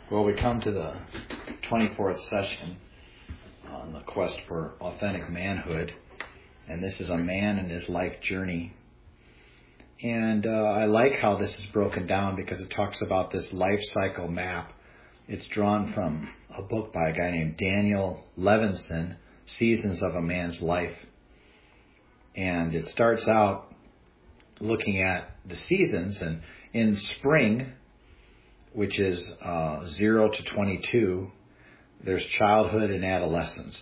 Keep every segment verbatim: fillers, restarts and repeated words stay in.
Well, we come to the twenty-fourth session on the quest for authentic manhood, and this is a man and his life journey. And uh, I like how this is broken down because it talks about this life cycle map. It's drawn from a book by a guy named Daniel Levinson, Seasons of a Man's Life. And it starts out looking at the seasons, and in spring, which is uh, zero to twenty-two, there's childhood and adolescence.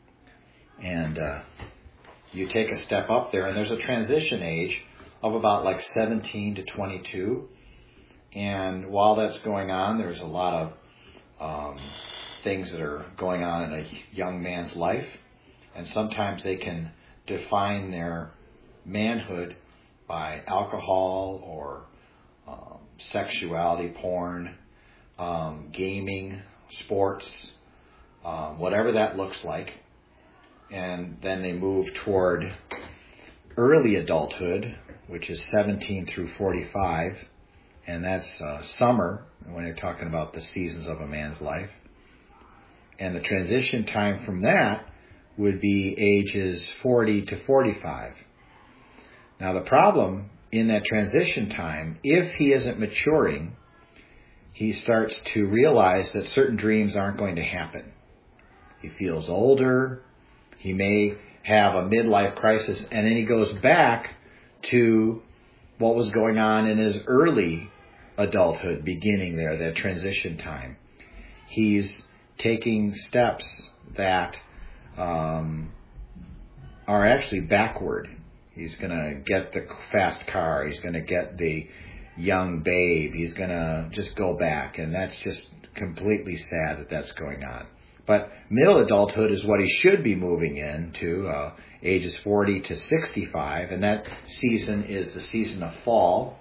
And uh, you take a step up there, and there's a transition age of about like seventeen to twenty-two. And while that's going on, there's a lot of um, things that are going on in a young man's life. And sometimes they can define their manhood by alcohol or um, sexuality, porn, um, gaming, sports, um, whatever that looks like. And then they move toward early adulthood, which is seventeen through forty-five. And that's uh, summer, when you're talking about the seasons of a man's life. And the transition time from that would be ages forty to forty-five. Now, the problem in that transition time, if he isn't maturing, he starts to realize that certain dreams aren't going to happen. He feels older. He may have a midlife crisis, and then he goes back to what was going on in his early adulthood, beginning there, that transition time. He's taking steps that um, are actually backward. He's going to get the fast car. He's going to get the young babe. He's going to just go back, and that's just completely sad that that's going on. But middle adulthood is what he should be moving into, uh, ages forty to sixty-five, and that season is the season of fall.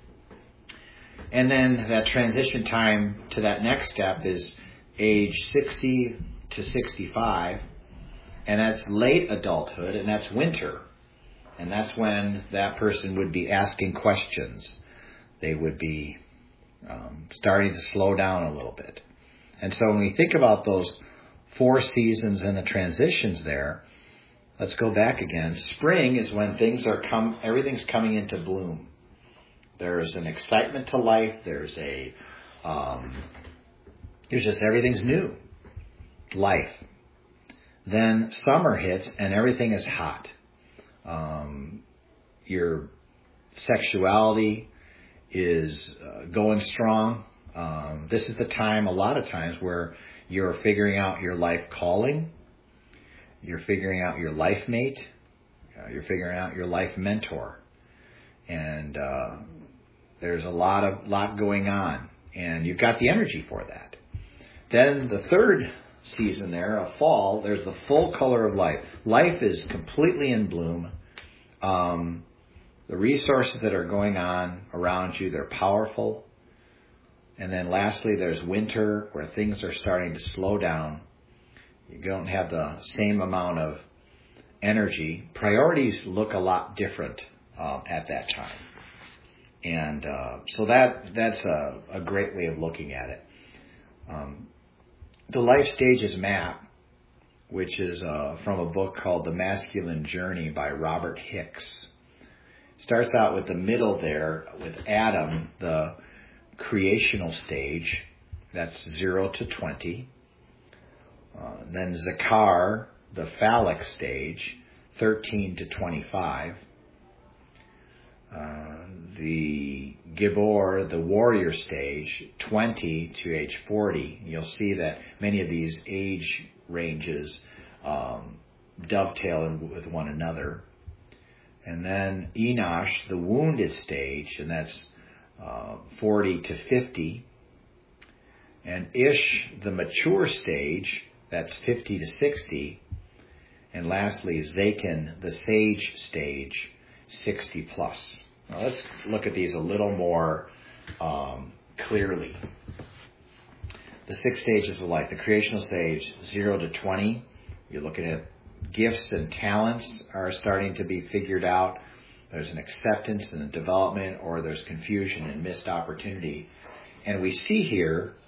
And then that transition time to that next step is age sixty to sixty-five, and that's late adulthood, and that's winter. And that's when that person would be asking questions. They would be um, starting to slow down a little bit. And so when we think about those four seasons and the transitions there, let's go back again. Spring is when things are come, everything's coming into bloom. There's an excitement to life. There's a, um, there's just everything's new. Life. Then summer hits and everything is hot. Um, your sexuality is uh, going strong. Um, this is the time, a lot of times, where you're figuring out your life calling. You're figuring out your life mate. Uh, you're figuring out your life mentor. And uh, there's a lot of lot going on, and you've got the energy for that. Then the third season there, of fall, there's the full color of life. Life is completely in bloom. Um, the resources that are going on around you, they're powerful. And then lastly, there's winter, where things are starting to slow down. You don't have the same amount of energy. Priorities look a lot different um, at that time. And uh, so that that's a, a great way of looking at it. Um, the Life Stages Map, which is uh, from a book called The Masculine Journey by Robert Hicks, starts out with the middle there with Adam, the creational stage. That's zero to twenty. Uh, then Zakar, the phallic stage, thirteen to twenty-five. Uh, the Gibor, the warrior stage, twenty to age forty. You'll see that many of these age ranges um, dovetail in with one another. And then Enosh, the wounded stage, and that's uh, forty to fifty. And Ish, the mature stage, that's fifty to sixty. And lastly, Zakin, the sage stage, sixty plus. Now let's look at these a little more um, clearly. The six stages of life. The creational stage, zero to twenty. You're looking at gifts and talents are starting to be figured out. There's an acceptance and a development, or there's confusion and missed opportunity. And we see here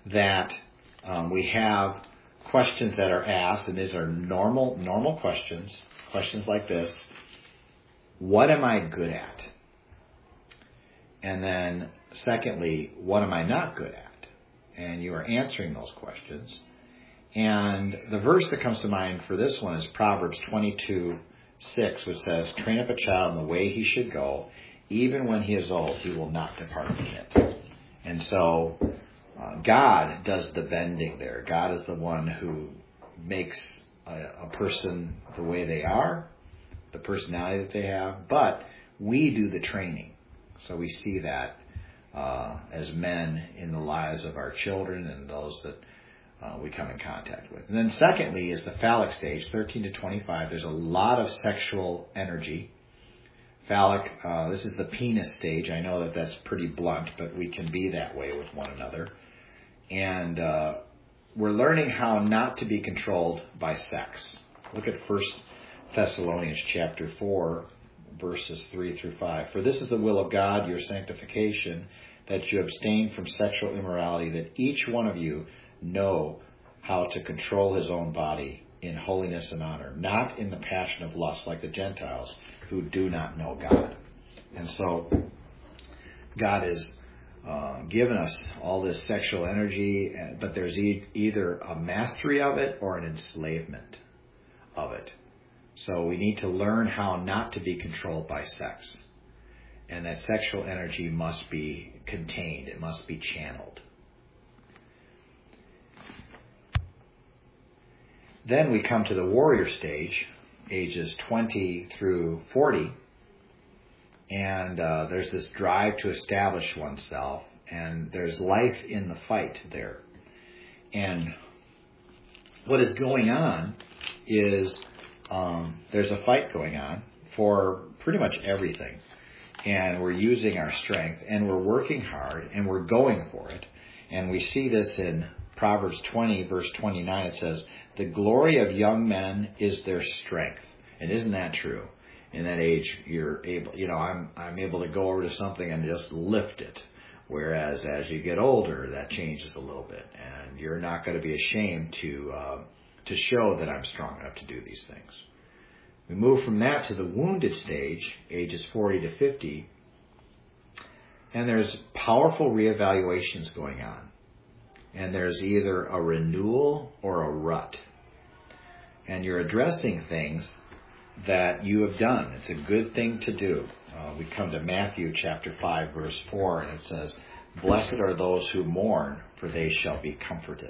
that um, we have questions that are asked, and these are normal normal questions, questions like this. What am I good at? And then secondly, what am I not good at? And you are answering those questions. And the verse that comes to mind for this one is Proverbs twenty-two six, which says, train up a child in the way he should go. Even when he is old, he will not depart from it. And so uh, God does the bending there. God is the one who makes a, a person the way they are, the personality that they have, but we do the training. So we see that uh, as men in the lives of our children and those that uh, we come in contact with. And then secondly is the phallic stage, thirteen to twenty-five. There's a lot of sexual energy. Phallic, uh, this is the penis stage. I know that that's pretty blunt, but we can be that way with one another. And uh, we're learning how not to be controlled by sex. Look at First Thessalonians chapter four, verses three through five. For this is the will of God, your sanctification, that you abstain from sexual immorality, that each one of you know how to control his own body in holiness and honor, not in the passion of lust like the Gentiles who do not know God. And so God has uh, given us all this sexual energy, but there's e- either a mastery of it or an enslavement of it. So we need to learn how not to be controlled by sex. And that sexual energy must be contained. It must be channeled. Then we come to the warrior stage, ages twenty through forty. And uh, there's this drive to establish oneself. And there's life in the fight there. And what is going on is um, there's a fight going on for pretty much everything. And we're using our strength. And we're working hard. And we're going for it. And we see this in Proverbs twenty, verse twenty-nine. It says, the glory of young men is their strength. And isn't that true? In that age, you're able, you know, I'm I'm able to go over to something and just lift it. Whereas as you get older, that changes a little bit. And you're not going to be ashamed to uh, to show that I'm strong enough to do these things. We move from that to the wounded stage, ages forty to fifty. And there's powerful reevaluations going on. And there's either a renewal or a rut. And you're addressing things that you have done. It's a good thing to do. Uh, we come to Matthew chapter five, verse four, and it says, blessed are those who mourn, for they shall be comforted.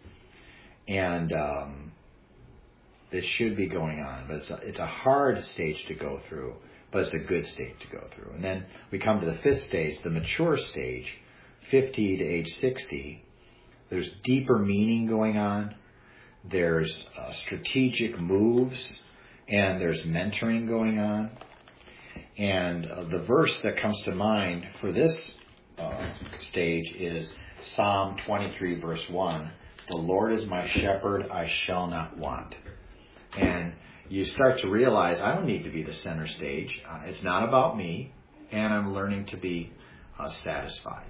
And um, this should be going on, but it's a, it's a hard stage to go through, but it's a good stage to go through. And then we come to the fifth stage, the mature stage, fifty to age sixty. There's deeper meaning going on. There's uh, strategic moves, and there's mentoring going on. And uh, the verse that comes to mind for this uh, stage is Psalm twenty-three, verse one. The Lord is my shepherd, I shall not want. And you start to realize I don't need to be the center stage. Uh, it's not about me, and I'm learning to be uh, satisfied.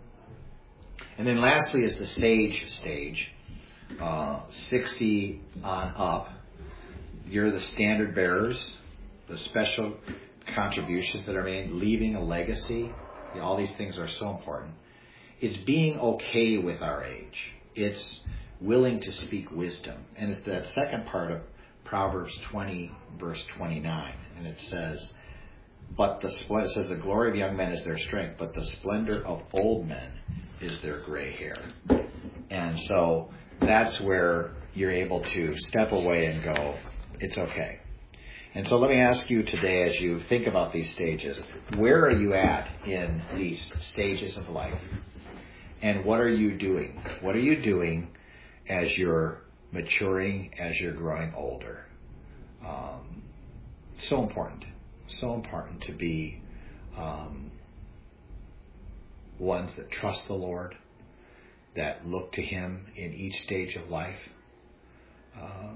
And then lastly is the sage stage, uh, sixty on up. You're the standard bearers, the special contributions that are made, leaving a legacy. All these things are so important. It's being okay with our age. It's willing to speak wisdom. And it's that second part of Proverbs twenty, verse twenty-nine. And it says, but the it says the glory of young men is their strength, but the splendor of old men is their gray hair. And so that's where you're able to step away and go, it's okay. And so let me ask you today, as you think about these stages, where are you at in these stages of life? And what are you doing? What are you doing as you're maturing, as you're growing older? Um, so important. So important to be um, ones that trust the Lord, that look to Him in each stage of life. Uh,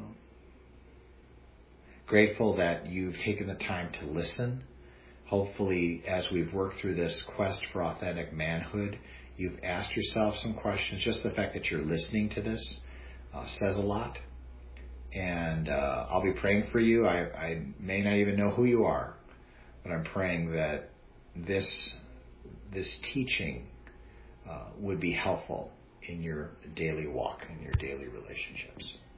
grateful that you've taken the time to listen. Hopefully, as we've worked through this quest for authentic manhood, you've asked yourself some questions. Just the fact that you're listening to this uh, says a lot. And uh, I'll be praying for you. I, I may not even know who you are, but I'm praying that this this teaching uh, would be helpful in your daily walk, in your daily relationships.